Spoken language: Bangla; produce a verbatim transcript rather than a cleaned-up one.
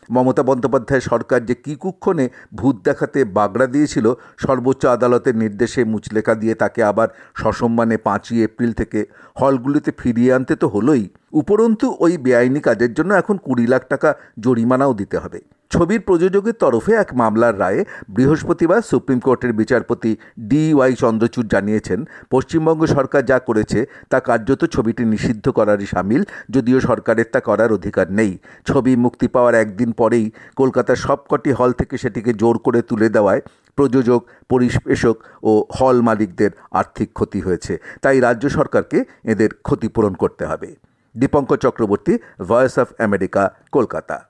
মমতা বন্দ্যোপাধ্যায় সরকার যে কী কুক্ষণে ভূত দেখাতে বাগড়া দিয়েছিল, সর্বোচ্চ আদালতের নির্দেশে মুচলেকা দিয়ে তাকে আবার সসম্মানে পাঁচই এপ্রিল থেকে হলগুলিতে ফিরিয়ে আনতে তো হলোই, উপরন্তু ওই বেআইনি কাজের জন্য এখন কুড়ি লাখ টাকা জরিমানাও দিতে হবে। ছবির প্রযোজকের তরফে এক মামলার রায়ে বৃহস্পতিবার সুপ্রিম কোর্টের বিচারপতি ডি ওয়াই চন্দ্রচূড় জানিয়েছেন, পশ্চিমবঙ্গ সরকার যা করেছে তা কার্যত ছবিটি নিষিদ্ধ করারই শামিল, যদিও সরকারের তা করার অধিকার নেই। ছবি মুক্তি পাওয়ার একদিন পরেই কলকাতার সবকটি হল থেকে সেটিকে জোর করে তুলে দেওয়ায় প্রযোজক, পরিবেশক ও হল মালিকদের আর্থিক ক্ষতি হয়েছে। তাই রাজ্য সরকারকে এদের ক্ষতিপূরণ করতে হবে। Dipankar Chakraborty, voice of America, Kolkata.